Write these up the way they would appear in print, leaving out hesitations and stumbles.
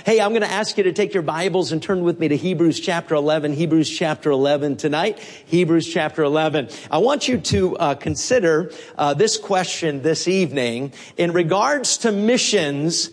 Hey, I'm going to ask you to take your Bibles and turn with me to Hebrews chapter 11. Hebrews chapter 11 tonight. Hebrews chapter 11. I want you to consider this question this evening in regards to missions,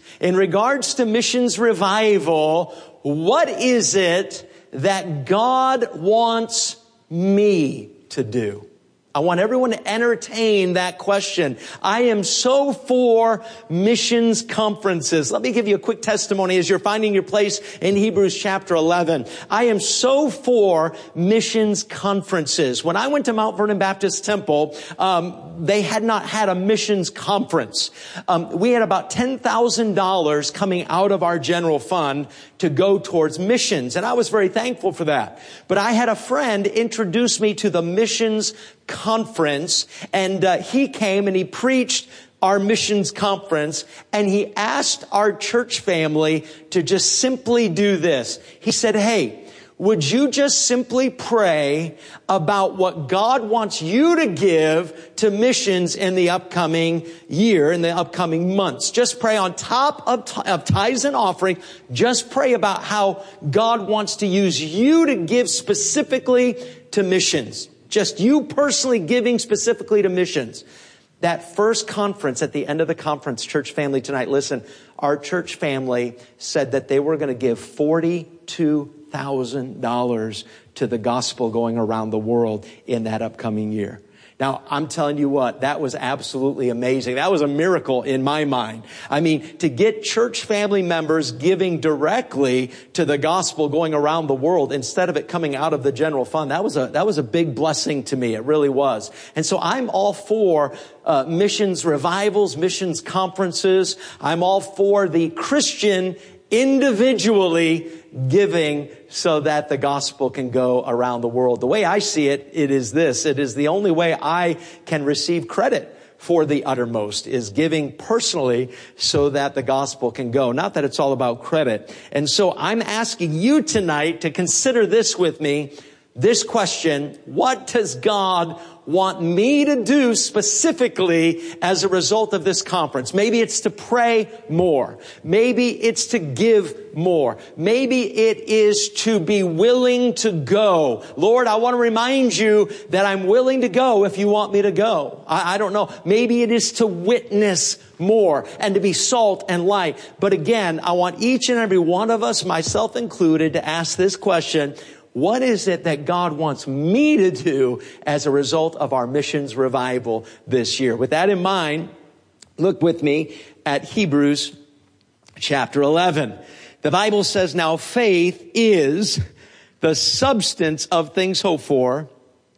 revival. What is it that God wants me to do? I want everyone to entertain that question. I am so for missions conferences. Let me give you a quick testimony as you're finding your place in Hebrews chapter 11. I am so for missions conferences. When I went to Mount Vernon Baptist Temple, they had not had a missions conference. We had about $10,000 coming out of our general fund to go towards missions, and I was very thankful for that. But I had a friend introduce me to the missions conference, and he came and he preached our missions conference, and he asked our church family to just simply do this. He said, hey, would you just simply pray about what God wants you to give to missions in the upcoming year, in the upcoming months? Just pray on top of tithes and offering. Just pray about how God wants to use you to give specifically to missions. Just you personally giving specifically to missions. That first conference, at the end of the conference, church family tonight, listen, our church family said that they were going to give $42,000 to the gospel going around the world in that upcoming year. Now, I'm telling you what, that was absolutely amazing. That was a miracle in my mind. I mean, to get church family members giving directly to the gospel going around the world instead of it coming out of the general fund, that was a big blessing to me. It really was. And so I'm all for missions revivals, missions conferences. I'm all for the Christian individually giving so that the gospel can go around the world. The way I see it, it is this. It is the only way I can receive credit for the uttermost, is giving personally so that the gospel can go. Not that it's all about credit. And so I'm asking you tonight to consider this with me, this question: what does God want me to do specifically as a result of this conference? Maybe it's to pray more. Maybe it's to give more. Maybe it is to be willing to go. Lord, I want to remind you that I'm willing to go if you want me to go. I don't know. Maybe it is to witness more and to be salt and light. But again, I want each and every one of us, myself included, to ask this question: what is it that God wants me to do as a result of our missions revival this year? With that in mind, look with me at Hebrews chapter 11. The Bible says, now faith is the substance of things hoped for,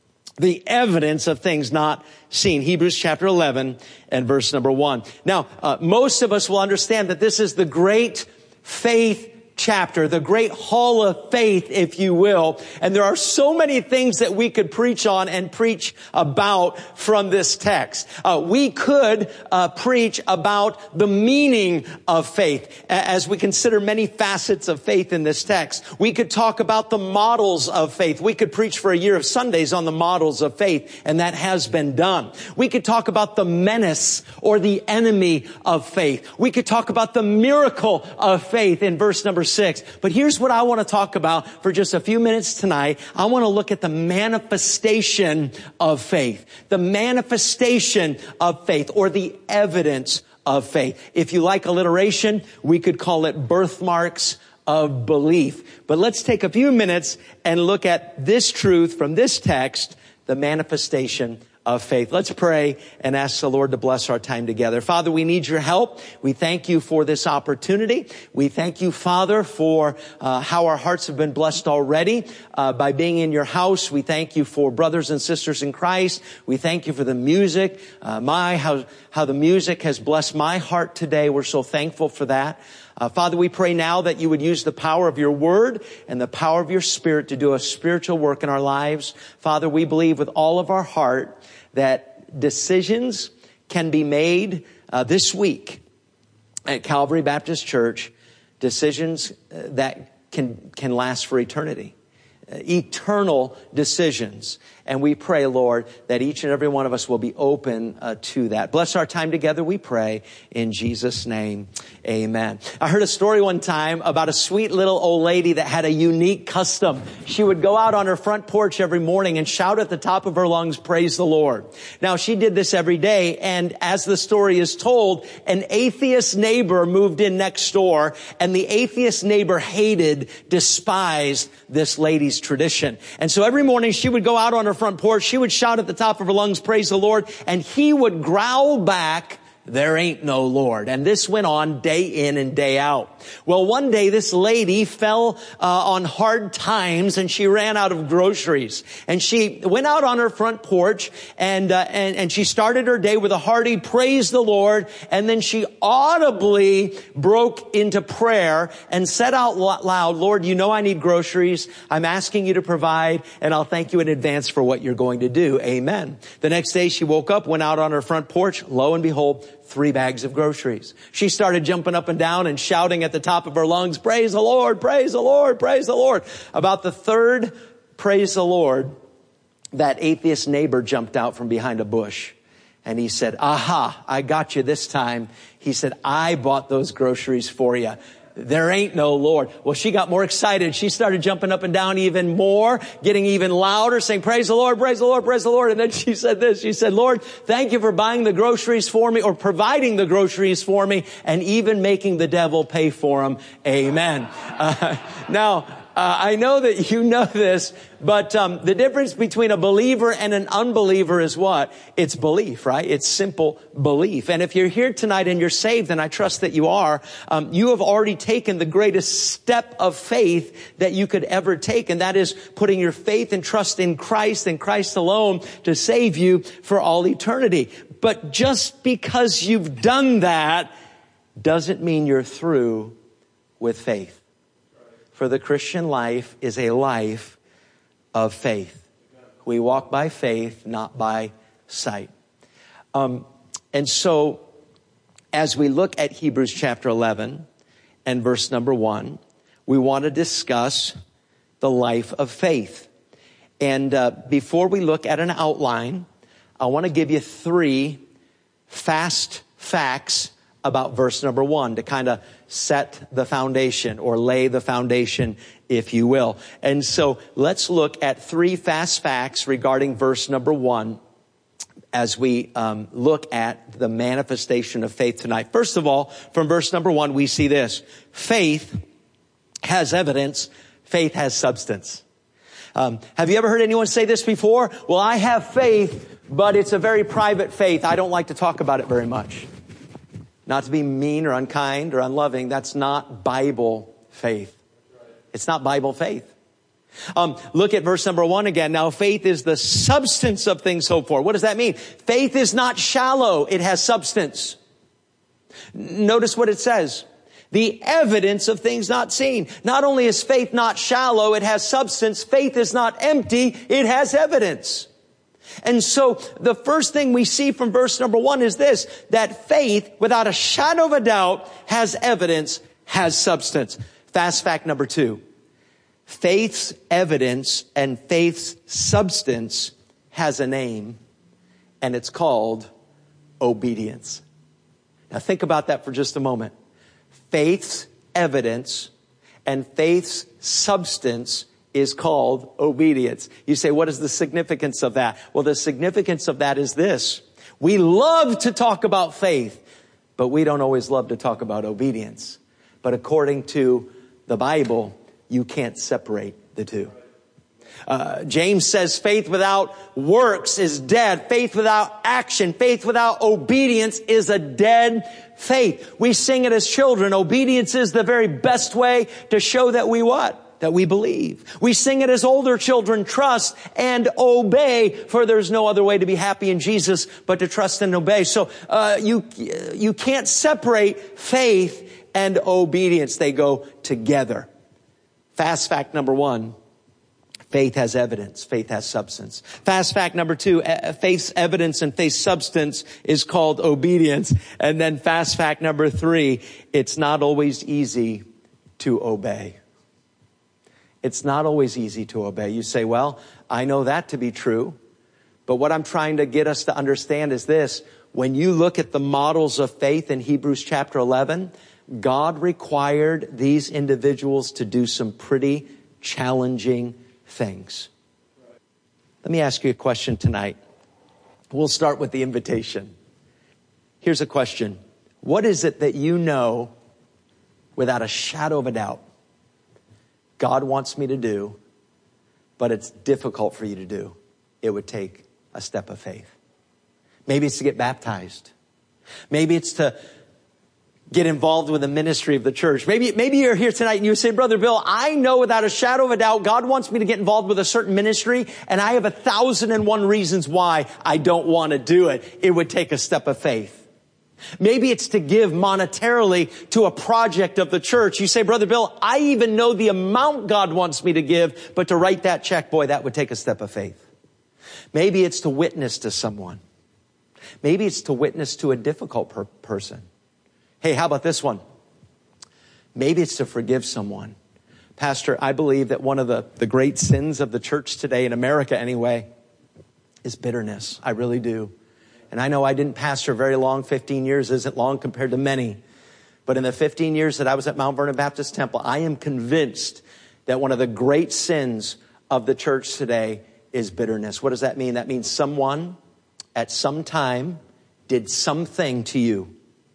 the evidence of things not seen. Hebrews chapter 11 and verse number 1. Now, most of us will understand that this is the great faith chapter, the great hall of faith, if you will. And there are so many things that we could preach on and preach about from this text. We could preach about the meaning of faith as we consider many facets of faith in this text. We could talk about the models of faith. We could preach for a year of Sundays on the models of faith, and that has been done. We could talk about the menace or the enemy of faith. We could talk about the miracle of faith in verse number 6. But here's what I want to talk about for just a few minutes tonight. I want to look at the manifestation of faith. The manifestation of faith, or the evidence of faith. If you like alliteration, we could call it birthmarks of belief. But let's take a few minutes and look at this truth from this text, the manifestation of faith. Let's pray and ask the Lord to bless our time together. Father, we need your help. We thank you for this opportunity. We thank you, Father, for how our hearts have been blessed already by being in your house. We thank you for brothers and sisters in Christ. We thank you for the music. How the music has blessed my heart today. We're so thankful for that. Father, we pray now that you would use the power of your word and the power of your spirit to do a spiritual work in our lives. Father, we believe with all of our heart that decisions can be made this week at Calvary Baptist Church, decisions that can last for eternity. eternal decisions. And we pray, Lord, that each and every one of us will be open to that. Bless our time together, we pray, in Jesus' name. Amen. I heard a story one time about a sweet little old lady that had a unique custom. She would go out on her front porch every morning and shout at the top of her lungs, praise the Lord. Now, she did this every day, and as the story is told, an atheist neighbor moved in next door, and the atheist neighbor despised this lady's tradition. And so every morning she would go out on her front porch, she would shout at the top of her lungs, praise the Lord, and he would growl back, there ain't no Lord. And this went on day in and day out. Well, one day this lady fell on hard times and she ran out of groceries. And she went out on her front porch and she started her day with a hearty praise the Lord. And then she audibly broke into prayer and said out loud, Lord, you know I need groceries. I'm asking you to provide, and I'll thank you in advance for what you're going to do. Amen. The next day she woke up, went out on her front porch. Lo and behold, 3 bags of groceries. She started jumping up and down and shouting at the top of her lungs, praise the Lord, praise the Lord, praise the Lord. About the third praise the Lord, that atheist neighbor jumped out from behind a bush. And he said, aha, I got you this time. He said, I bought those groceries for you. There ain't no Lord. Well, she got more excited. She started jumping up and down even more, getting even louder, saying, praise the Lord, praise the Lord, praise the Lord. And then she said this. She said, Lord, thank you for buying the groceries for me, or providing the groceries for me, and even making the devil pay for them. Amen. I know that you know this, but the difference between a believer and an unbeliever is what? It's belief, right? It's simple belief. And if you're here tonight and you're saved, and I trust that you are, you have already taken the greatest step of faith that you could ever take, and that is putting your faith and trust in Christ and Christ alone to save you for all eternity. But just because you've done that doesn't mean you're through with faith. For the Christian life is a life of faith. We walk by faith, not by sight. And so, as we look at Hebrews chapter 11 and verse number 1, we want to discuss the life of faith. And before we look at an outline, I want to give you 3 fast facts about verse number 1 to kind of set the foundation, or lay the foundation, if you will. And so let's look at 3 fast facts regarding verse number 1 as we look at the manifestation of faith tonight. First of all, from verse number 1, we see this. Faith has evidence. Faith has substance. Have you ever heard anyone say this before? Well, I have faith, but it's a very private faith. I don't like to talk about it very much. Not to be mean or unkind or unloving. That's not Bible faith. It's not Bible faith. Look at verse number 1 again. Now, faith is the substance of things hoped for. What does that mean? Faith is not shallow. It has substance. Notice what it says. The evidence of things not seen. Not only is faith not shallow, it has substance. Faith is not empty. It has evidence. And so the first thing we see from verse number 1 is this, that faith, without a shadow of a doubt, has evidence, has substance. Fast fact number 2. Faith's evidence and faith's substance has a name, and it's called obedience. Now think about that for just a moment. Faith's evidence and faith's substance is called obedience. You say, what is the significance of that? Well, the significance of that is this. We love to talk about faith, but we don't always love to talk about obedience. But according to the Bible, you can't separate the two. James says faith without works is dead. Faith without action, faith without obedience is a dead faith. We sing it as children. Obedience is the very best way to show that we what? That we believe. We sing it as older children, trust and obey, for there's no other way to be happy in Jesus but to trust and obey. So you can't separate faith and obedience. They go together. Fast fact number 1, faith has evidence. Faith has substance. Fast fact number 2, faith's evidence and faith's substance is called obedience. And then fast fact number 3, it's not always easy to obey. It's not always easy to obey. You say, well, I know that to be true. But what I'm trying to get us to understand is this. When you look at the models of faith in Hebrews chapter 11, God required these individuals to do some pretty challenging things. Let me ask you a question tonight. We'll start with the invitation. Here's a question. What is it that you know without a shadow of a doubt God wants me to do, but it's difficult for you to do? It would take a step of faith. Maybe it's to get baptized. Maybe it's to get involved with the ministry of the church. Maybe you're here tonight and you say, Brother Bill, I know without a shadow of a doubt God wants me to get involved with a certain ministry, and I have 1,001 reasons why I don't want to do it. It would take a step of faith. Maybe it's to give monetarily to a project of the church. You say, Brother Bill, I even know the amount God wants me to give, but to write that check, boy, that would take a step of faith. Maybe it's to witness to someone. Maybe it's to witness to a difficult person. Hey, how about this one? Maybe it's to forgive someone. Pastor, I believe that one of the great sins of the church today, in America anyway, is bitterness. I really do. And I know I didn't pastor very long. 15 years isn't long compared to many. But in the 15 years that I was at Mount Vernon Baptist Temple, I am convinced that one of the great sins of the church today is bitterness. What does that mean? That means someone at some time did something to you.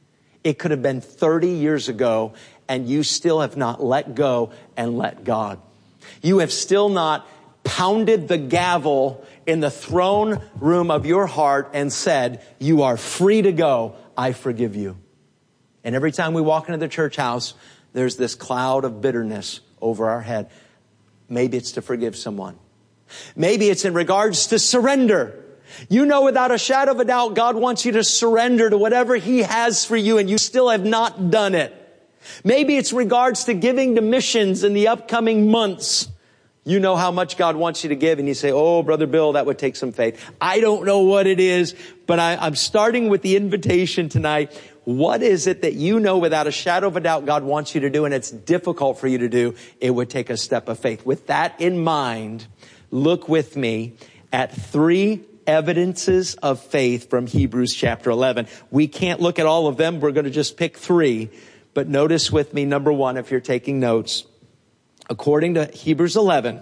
It could have been 30 years ago, and you still have not let go and let God. You have still not pounded the gavel in the throne room of your heart and said, you are free to go. I forgive you. And every time we walk into the church house, there's this cloud of bitterness over our head. Maybe it's to forgive someone. Maybe it's in regards to surrender. You know without a shadow of a doubt, God wants you to surrender to whatever He has for you, and you still have not done it. Maybe it's regards to giving to missions in the upcoming months. You know how much God wants you to give, and you say, oh, Brother Bill, that would take some faith. I don't know what it is, but I'm starting with the invitation tonight. What is it that you know without a shadow of a doubt God wants you to do, and it's difficult for you to do? It would take a step of faith. With that in mind, look with me at 3 evidences of faith from Hebrews chapter 11. We can't look at all of them. We're going to just pick 3. But notice with me, number 1, if you're taking notes. According to Hebrews 11,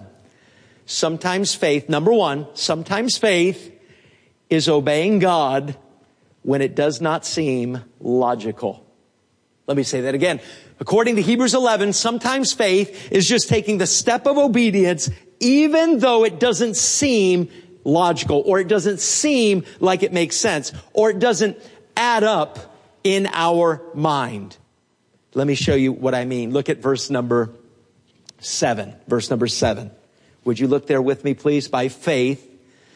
sometimes faith, number 1, sometimes faith is obeying God when it does not seem logical. Let me say that again. According to Hebrews 11, sometimes faith is just taking the step of obedience even though it doesn't seem logical, or it doesn't seem like it makes sense, or it doesn't add up in our mind. Let me show you what I mean. Look at verse number 7. Verse number 7. Would you look there with me, please? By faith,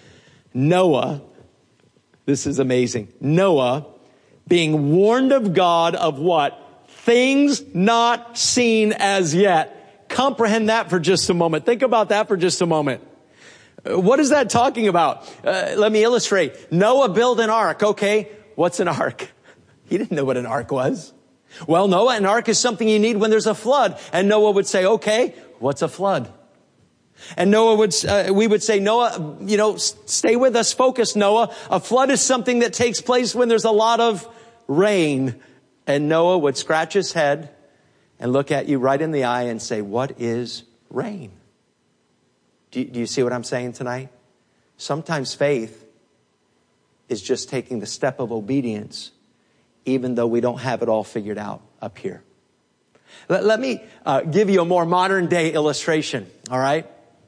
Noah, this is amazing. Noah, being warned of God of what? Things not seen as yet. Comprehend that for just a moment. Think about that for just a moment. What is that talking about? Let me illustrate. Noah built an ark. Okay, what's an ark? He didn't know what an ark was. Well, Noah, an ark is something you need when there's a flood. And Noah would say, okay, what's a flood? And we would say, Noah, stay with us, focus, Noah. A flood is something that takes place when there's a lot of rain. And Noah would scratch his head and look at you right in the eye and say, what is rain? Do you see what I'm saying tonight? Sometimes faith is just taking the step of obedience, even though we don't have it all figured out up here. Let me give you a more modern day illustration, all right?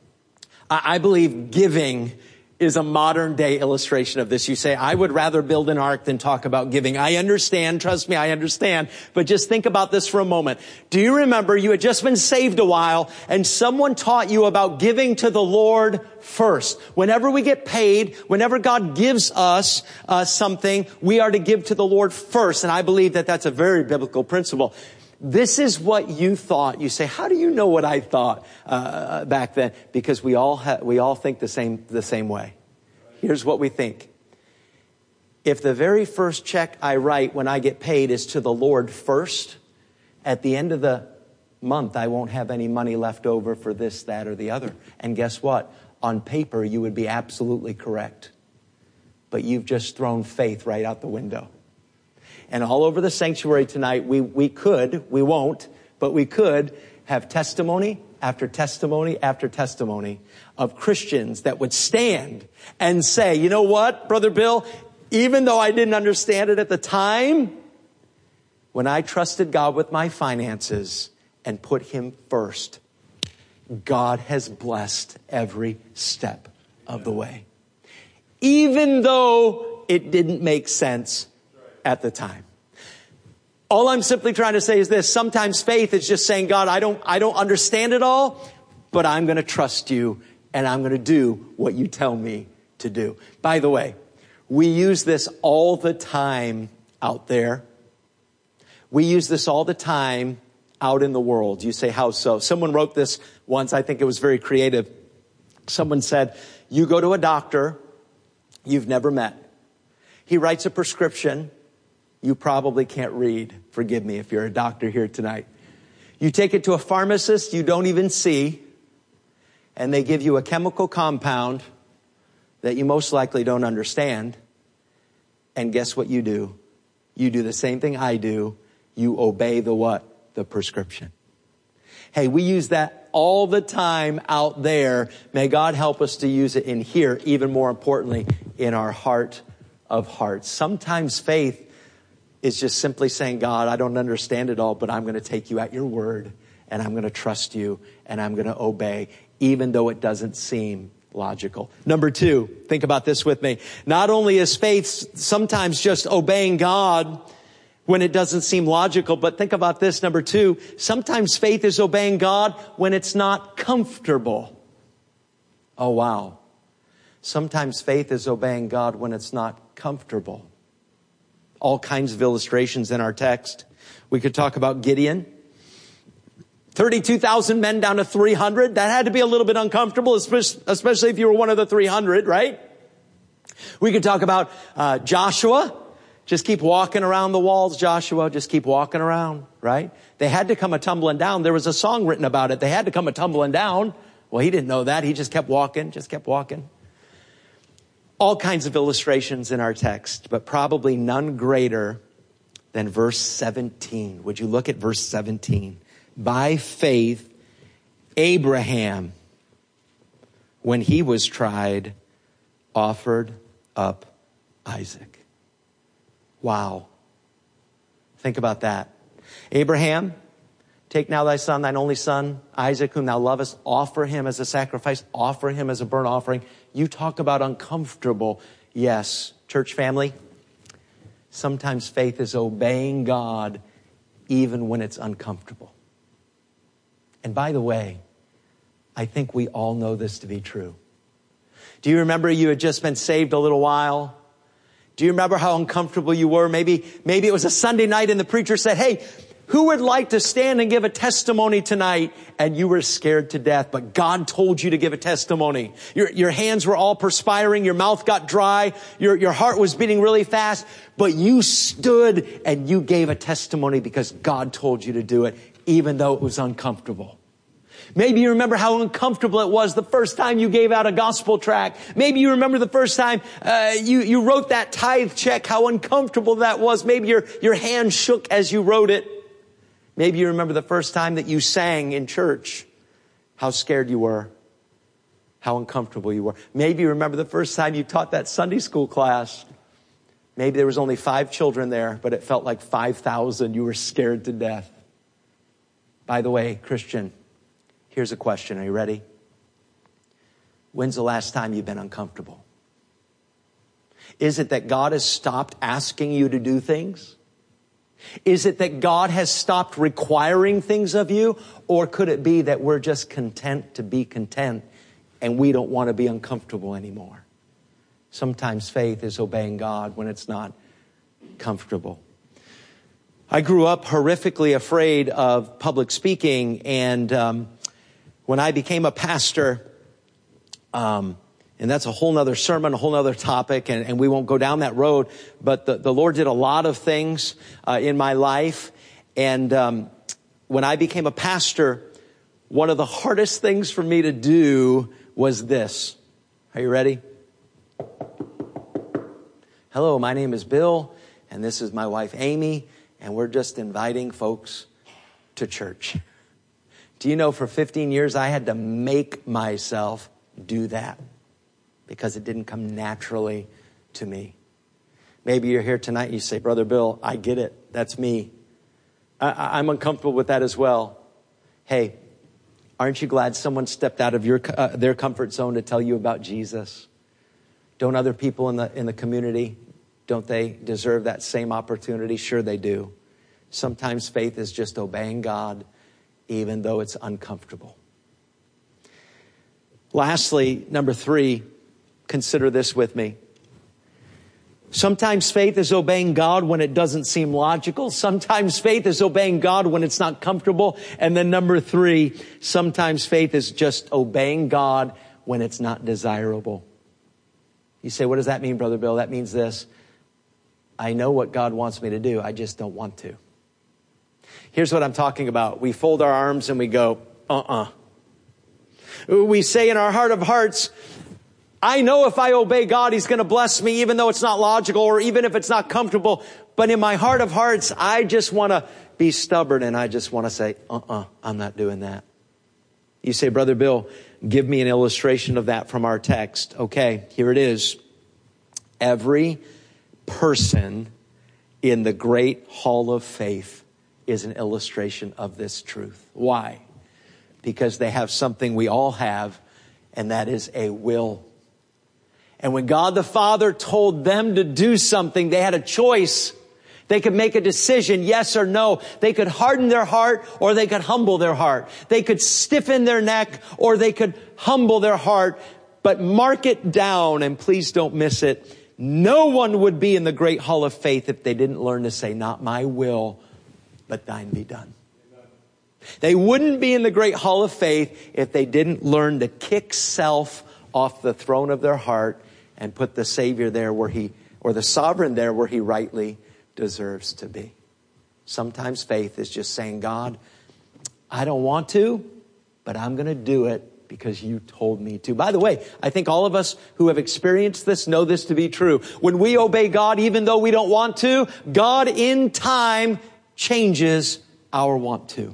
I believe giving is a modern day illustration of this. You say, I would rather build an ark than talk about giving. I understand. Trust me, I understand. But just think about this for a moment. Do you remember you had just been saved a while and someone taught you about giving to the Lord first? Whenever we get paid, whenever God gives us something, we are to give to the Lord first. And I believe that that's a very biblical principle. This is what you thought. You say, how do you know what I thought back then? Because we all think the same way. Here's what we think. If the very first check I write when I get paid is to the Lord first, at the end of the month, I won't have any money left over for this, that, or the other. And guess what? On paper, you would be absolutely correct. But you've just thrown faith right out the window. And all over the sanctuary tonight, we won't, but we could have testimony after testimony after testimony of Christians that would stand and say, you know what, Brother Bill, even though I didn't understand it at the time, when I trusted God with my finances and put Him first, God has blessed every step of the way. Even though it didn't make sense at the time. All I'm simply trying to say is this. Sometimes faith is just saying, God, I don't understand it all, but I'm going to trust you and I'm going to do what you tell me to do. By the way, we use this all the time out there. We use this all the time out in the world. You say, how so? Someone wrote this once. I think it was very creative. Someone said, you go to a doctor you've never met. He writes a prescription you probably can't read. Forgive me if you're a doctor here tonight. You take it to a pharmacist you don't even see, and they give you a chemical compound that you most likely don't understand. And guess what you do? You do the same thing I do. You obey the what? The prescription. Hey, we use that all the time out there. May God help us to use it in here, even more importantly, in our heart of hearts. Sometimes faith is just simply saying, God, I don't understand it all, but I'm going to take you at your word, and I'm going to trust you, and I'm going to obey, even though it doesn't seem logical. Number 2, think about this with me. Not only is faith sometimes just obeying God when it doesn't seem logical, but think about this, number 2, sometimes faith is obeying God when it's not comfortable. Oh, wow. Sometimes faith is obeying God when it's not comfortable. All kinds of illustrations in our text. We could talk about Gideon. 32,000 men down to 300. That had to be a little bit uncomfortable, especially if you were one of the 300, right? We could talk about Joshua. Just keep walking around the walls, Joshua. Just keep walking around, right? They had to come a-tumbling down. There was a song written about it. They had to come a-tumbling down. Well, he didn't know that. He just kept walking, All kinds of illustrations in our text, but probably none greater than verse 17. Would you look at verse 17? By faith, Abraham, when he was tried, offered up Isaac. Wow. Think about that. Abraham, take now thy son, thine only son, Isaac, whom thou lovest, offer him as a sacrifice, offer him as a burnt offering. You talk about uncomfortable. Yes, church family, sometimes faith is obeying God even when it's uncomfortable. And by the way, I think we all know this to be true. Do you remember you had just been saved a little while? Do you remember how uncomfortable you were? Maybe it was a Sunday night and the preacher said, hey, who would like to stand and give a testimony tonight? And you were scared to death, but God told you to give a testimony. Your hands were all perspiring. Your mouth got dry. Your heart was beating really fast, but you stood and you gave a testimony because God told you to do it, even though it was uncomfortable. Maybe you remember how uncomfortable it was the first time you gave out a gospel tract. Maybe you remember the first time you wrote that tithe check, how uncomfortable that was. Maybe your hand shook as you wrote it. Maybe you remember the first time that you sang in church, how scared you were, how uncomfortable you were. Maybe you remember the first time you taught that Sunday school class. Maybe there was only 5 children there, but it felt like 5,000. You were scared to death. By the way, Christian, here's a question. Are you ready? When's the last time you've been uncomfortable? Is it that God has stopped asking you to do things? Is it that God has stopped requiring things of you? Or could it be that we're just content to be content and we don't want to be uncomfortable anymore? Sometimes faith is obeying God when it's not comfortable. I grew up horrifically afraid of public speaking, and when I became a pastor, and that's a whole nother sermon, a whole nother topic, and we won't go down that road. But the Lord did a lot of things in my life. And when I became a pastor, one of the hardest things for me to do was this. Are you ready? Hello, my name is Bill, and this is my wife, Amy, and we're just inviting folks to church. Do you know for 15 years I had to make myself do that because it didn't come naturally to me. Maybe you're here tonight and you say, Brother Bill, I get it. That's me. I'm uncomfortable with that as well. Hey, aren't you glad someone stepped out of their comfort zone to tell you about Jesus? Don't other people in the community, don't they deserve that same opportunity? Sure they do. Sometimes faith is just obeying God, even though it's uncomfortable. Lastly, number 3, consider this with me. Sometimes faith is obeying God when it doesn't seem logical. Sometimes faith is obeying God when it's not comfortable. And then number 3, sometimes faith is just obeying God when it's not desirable. You say, what does that mean, Brother Bill? That means this. I know what God wants me to do. I just don't want to. Here's what I'm talking about. We fold our arms and we go, We say in our heart of hearts, I know if I obey God, He's going to bless me, even though it's not logical or even if it's not comfortable. But in my heart of hearts, I just want to be stubborn and I just want to say, I'm not doing that. You say, Brother Bill, give me an illustration of that from our text. Okay, here it is. Every person in the great hall of faith is an illustration of this truth. Why? Because they have something we all have, and that is a will. And when God the Father told them to do something, they had a choice. They could make a decision, yes or no. They could harden their heart or they could humble their heart. They could stiffen their neck or they could humble their heart. But mark it down, and please don't miss it. No one would be in the great hall of faith if they didn't learn to say, not my will, but thine be done. They wouldn't be in the great hall of faith if they didn't learn to kick self off the throne of their heart and put the Savior there or the sovereign there where He rightly deserves to be. Sometimes faith is just saying, God, I don't want to, but I'm going to do it because you told me to. By the way, I think all of us who have experienced this know this to be true. When we obey God, even though we don't want to, God in time changes our want to.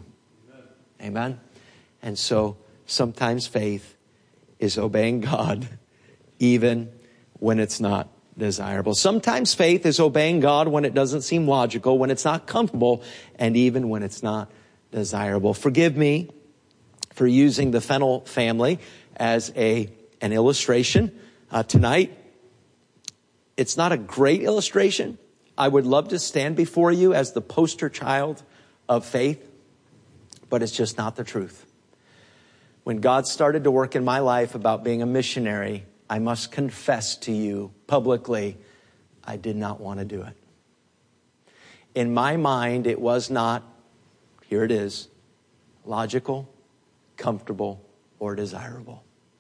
Amen. And so sometimes faith is obeying God even when it's not desirable. Sometimes faith is obeying God when it doesn't seem logical, when it's not comfortable, and even when it's not desirable. Forgive me for using the Fennel family as an illustration tonight. It's not a great illustration. I would love to stand before you as the poster child of faith, but it's just not the truth. When God started to work in my life about being a missionary, I must confess to you publicly, I did not want to do it. In my mind, it was not, here it is, logical, comfortable, or desirable.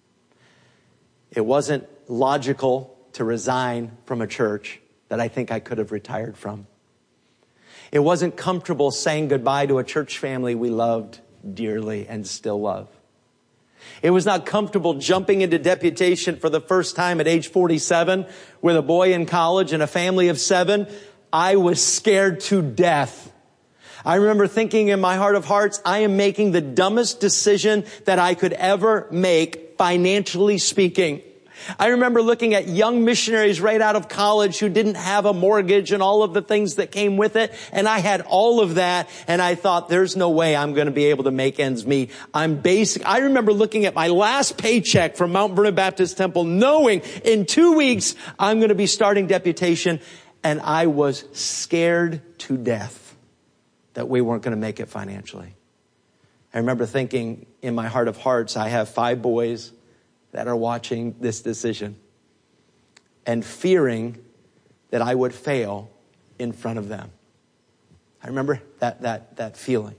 It wasn't logical to resign from a church that I think I could have retired from. It wasn't comfortable saying goodbye to a church family we loved dearly and still love. It was not comfortable jumping into deputation for the first time at age 47 with a boy in college and a family of 7. I was scared to death. I remember thinking in my heart of hearts, I am making the dumbest decision that I could ever make, financially speaking. I remember looking at young missionaries right out of college who didn't have a mortgage and all of the things that came with it. And I had all of that. And I thought, there's no way I'm going to be able to make ends meet. I remember looking at my last paycheck from Mount Vernon Baptist Temple, knowing in 2 weeks I'm going to be starting deputation. And I was scared to death that we weren't going to make it financially. I remember thinking in my heart of hearts, I have 5 boys that are watching this decision and fearing that I would fail in front of them. I remember that feeling.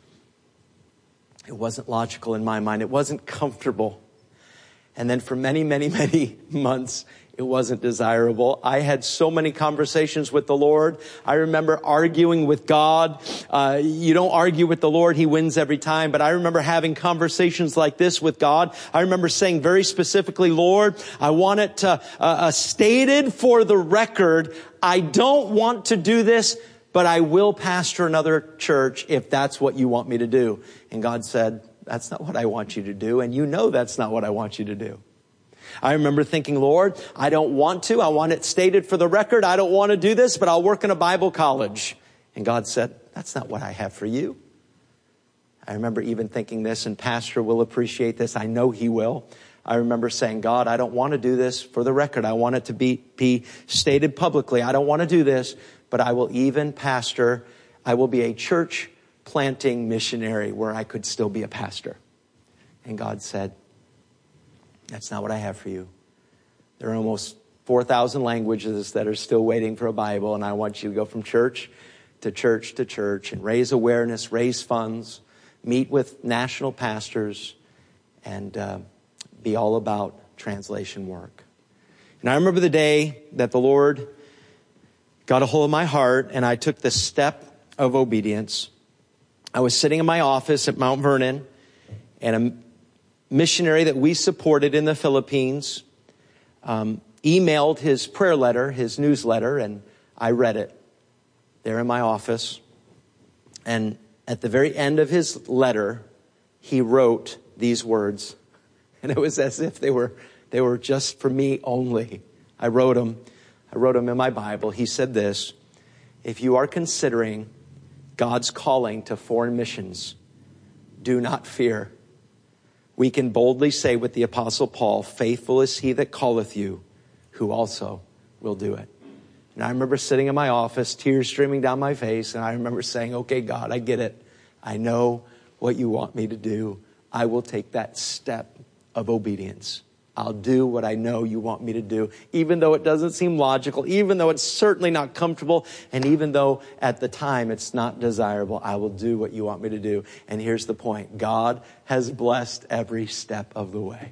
It wasn't logical in my mind. It wasn't comfortable. And then for many, many, many months, It wasn't desirable. I had so many conversations with the Lord. I remember arguing with God. You don't argue with the Lord. He wins every time. But I remember having conversations like this with God. I remember saying very specifically, Lord, I want it stated for the record. I don't want to do this, but I will pastor another church if that's what you want me to do. And God said, that's not what I want you to do. And you know that's not what I want you to do. I remember thinking, Lord, I don't want to. I want it stated for the record. I don't want to do this, but I'll work in a Bible college. And God said, that's not what I have for you. I remember even thinking this, and Pastor will appreciate this. I know he will. I remember saying, God, I don't want to do this for the record. I want it to be stated publicly. I don't want to do this, but I will even pastor. I will be a church planting missionary where I could still be a pastor. And God said, that's not what I have for you. There are almost 4,000 languages that are still waiting for a Bible, and I want you to go from church to church to church and raise awareness, raise funds, meet with national pastors, and be all about translation work. And I remember the day that the Lord got a hold of my heart, and I took the step of obedience. I was sitting in my office at Mount Vernon, and a missionary that we supported in the Philippines emailed his prayer letter, his newsletter, and I read it there in my office. And at the very end of his letter, he wrote these words. And it was as if they were just for me only. I wrote them in my Bible. He said this: if you are considering God's calling to foreign missions, do not fear. We can boldly say with the Apostle Paul, faithful is he that calleth you, who also will do it. And I remember sitting in my office, tears streaming down my face, and I remember saying, okay, God, I get it. I know what you want me to do. I will take that step of obedience. I'll do what I know you want me to do, even though it doesn't seem logical, even though it's certainly not comfortable, and even though at the time it's not desirable. I will do what you want me to do. And here's the point. God has blessed every step of the way.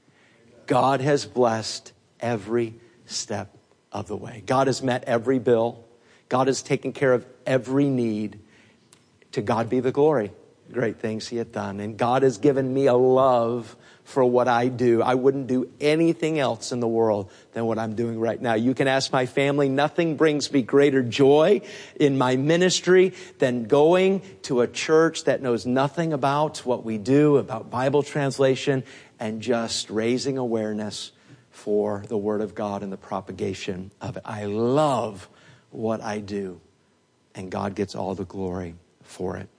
God has blessed every step of the way. God has met every bill. God has taken care of every need. To God be the glory. Great things he hath done. And God has given me a love for what I do. I wouldn't do anything else in the world than what I'm doing right now. You can ask my family. Nothing brings me greater joy in my ministry than going to a church that knows nothing about what we do, about Bible translation, and just raising awareness for the Word of God and the propagation of it. I love what I do, and God gets all the glory for it.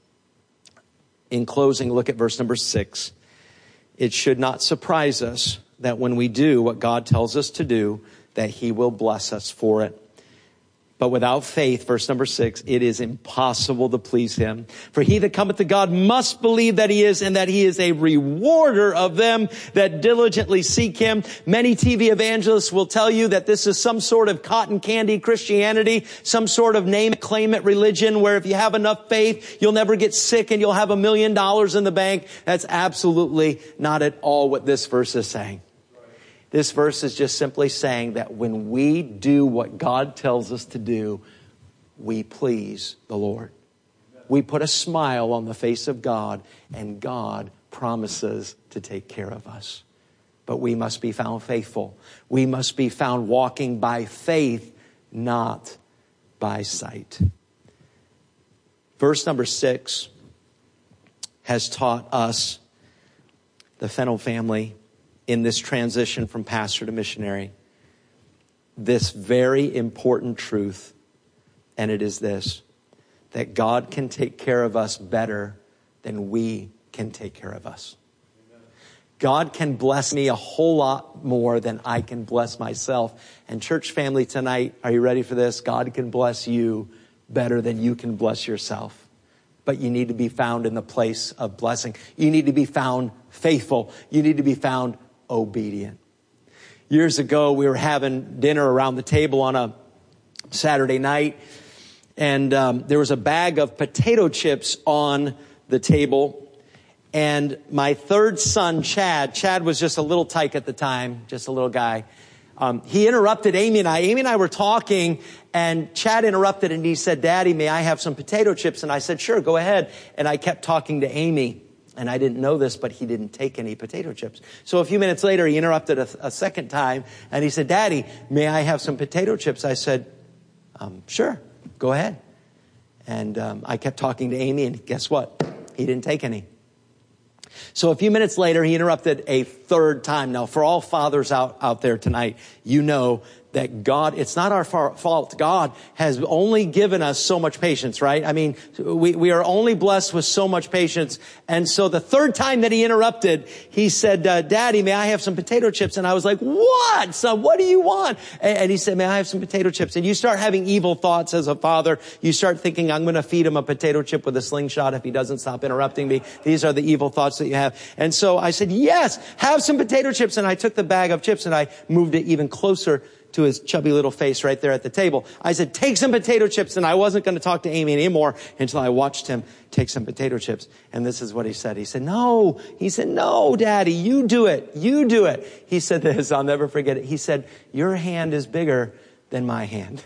In closing, look at verse number 6. It should not surprise us that when we do what God tells us to do, that he will bless us for it. But without faith, verse number 6, it is impossible to please him. For he that cometh to God must believe that he is, and that he is a rewarder of them that diligently seek him. Many TV evangelists will tell you that this is some sort of cotton candy Christianity, some sort of name it, claim it religion, where if you have enough faith, you'll never get sick and you'll have $1 million in the bank. That's absolutely not at all what this verse is saying. This verse is just simply saying that when we do what God tells us to do, we please the Lord. We put a smile on the face of God, and God promises to take care of us. But we must be found faithful. We must be found walking by faith, not by sight. Verse number 6 has taught us, the Fennell family, in this transition from pastor to missionary, this very important truth, and it is this: that God can take care of us better than we can take care of us. God can bless me a whole lot more than I can bless myself. And church family tonight, are you ready for this? God can bless you better than you can bless yourself. But you need to be found in the place of blessing. You need to be found faithful. You need to be found obedient. Years ago, we were having dinner around the table on a Saturday night, and there was a bag of potato chips on the table. And my third son, Chad was just a little tyke at the time, just a little guy. he interrupted Amy and I. Amy and I were talking, and Chad interrupted, and he said, Daddy, may I have some potato chips? And I said, sure, go ahead. And I kept talking to Amy, and I didn't know this, but he didn't take any potato chips. So a few minutes later, he interrupted a second time, and he said, Daddy, may I have some potato chips? I said, sure, go ahead. And I kept talking to Amy, and guess what? He didn't take any. So a few minutes later, he interrupted a third time. Now, for all fathers out there tonight, you know that God, it's not our fault. God has only given us so much patience, right? I mean, we are only blessed with so much patience. And so the third time that he interrupted, he said, Daddy, may I have some potato chips? And I was like, what? Son, what do you want? And he said, may I have some potato chips? And you start having evil thoughts as a father. You start thinking, I'm going to feed him a potato chip with a slingshot if he doesn't stop interrupting me. These are the evil thoughts that you have. And so I said, yes, have some potato chips. And I took the bag of chips and I moved it even closer to his chubby little face right there at the table. I said, take some potato chips. And I wasn't going to talk to Amy anymore until I watched him take some potato chips. And this is what he said. He said, no, Daddy, you do it. You do it. He said this, I'll never forget it. He said, your hand is bigger than my hand.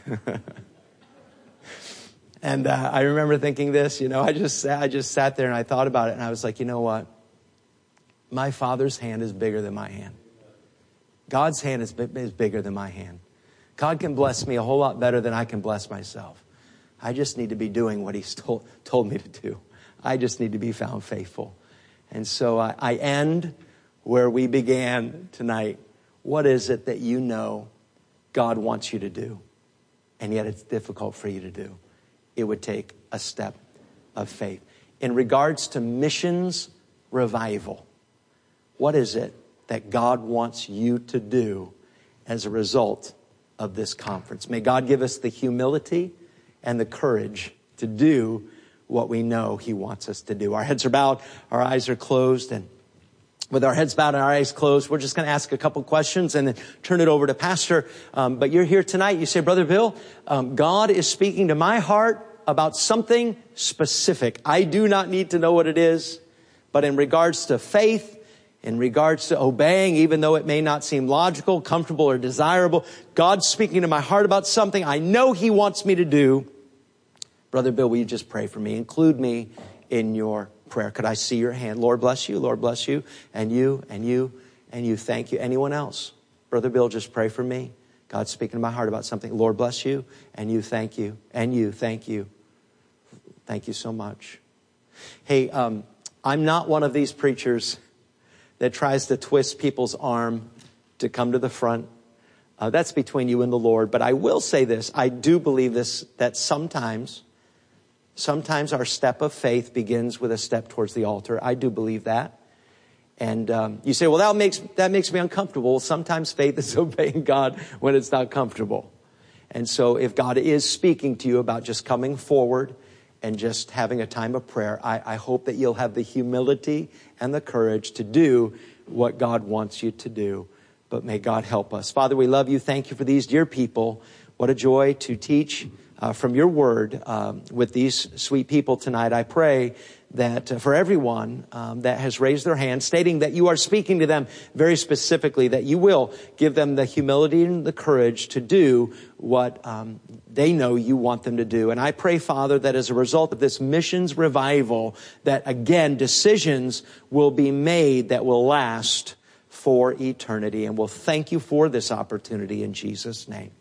And I remember thinking this, I just sat there and I thought about it. And I was like, you know what? My Father's hand is bigger than my hand. God's hand is bigger than my hand. God can bless me a whole lot better than I can bless myself. I just need to be doing what he's told me to do. I just need to be found faithful. And so I end where we began tonight. What is it that you know God wants you to do, and yet it's difficult for you to do? It would take a step of faith. In regards to missions revival, what is it that God wants you to do as a result of this conference? May God give us the humility and the courage to do what we know he wants us to do. Our heads are bowed, our eyes are closed, and with our heads bowed and our eyes closed, we're just going to ask a couple questions and then turn it over to Pastor. But you're here tonight, you say, Brother Bill, God is speaking to my heart about something specific. I do not need to know what it is, but in regards to faith, in regards to obeying, even though it may not seem logical, comfortable, or desirable, God's speaking to my heart about something I know he wants me to do. Brother Bill, will you just pray for me? Include me in your prayer. Could I see your hand? Lord bless you. Lord bless you. And you, and you, and you. Thank you. Anyone else? Brother Bill, just pray for me. God's speaking to my heart about something. Lord bless you. And you, thank you. And you, thank you. Thank you so much. Hey, I'm not one of these preachers that tries to twist people's arm to come to the front. That's between you and the Lord. But I will say this. I do believe this, that sometimes our step of faith begins with a step towards the altar. I do believe that. And you say, well, that makes me uncomfortable. Sometimes faith is obeying God when it's not comfortable. And so if God is speaking to you about just coming forward and just having a time of prayer, I hope that you'll have the humility and the courage to do what God wants you to do. But may God help us. Father, we love you. Thank you for these dear people. What a joy to teach from your word with these sweet people tonight. I pray that for everyone that has raised their hand, stating that you are speaking to them very specifically, that you will give them the humility and the courage to do what they know you want them to do. And I pray, Father, that as a result of this missions revival, that again, decisions will be made that will last for eternity. And we'll thank you for this opportunity in Jesus' name.